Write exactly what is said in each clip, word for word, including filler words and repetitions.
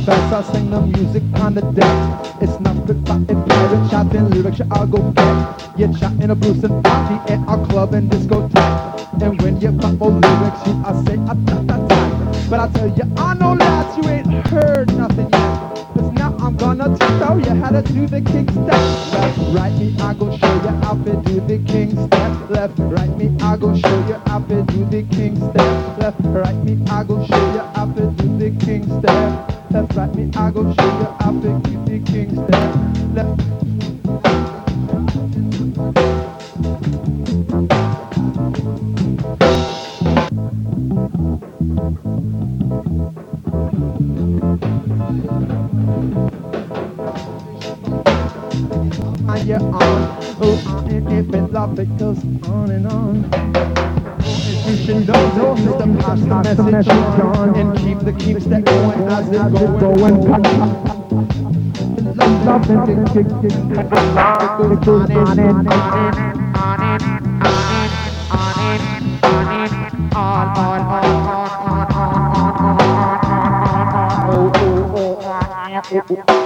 fast, I sing the music on the deck. It's not good, but if pirate shot in lyrics, I'll go get. Get shot in a blues and party at our club and discotheque. And when you bumble lyrics, you I say a ta ta ta. But I tell you, I know that you ain't heard nothing yet. Cause now I'm gonna tell you how to do the king step. Left, right, me, I go show you how to do the king step. Left, right, me, I go show you how to do the king step. Left, right, me, I go show you how to do the king step. Left, right, me, I go show you how to do the king step. Left. On your arm, oh, and if it love it goes on and on. You should know that just to pass the message on and keep the keep step going as it going. Love and kick, kick, kick, it goes on and on and on and on and on and on, on, on, on, on, on, on, oh, oh, oh, oh, oh, oh.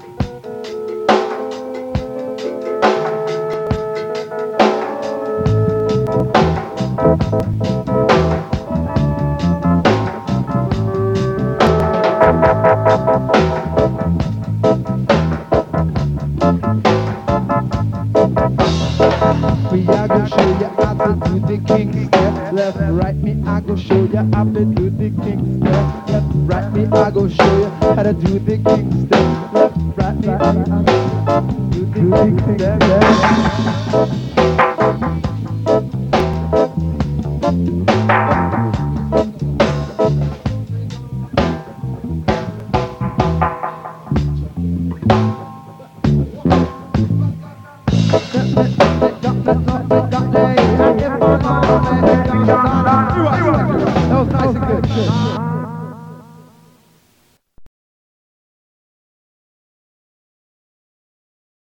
Me, I go show you how to do the king step. Left, right, me, I go show you how to do the king step. Left, right, me, I go show you how to do the king step. Left, right, me, I go do the king step. That was nice and good.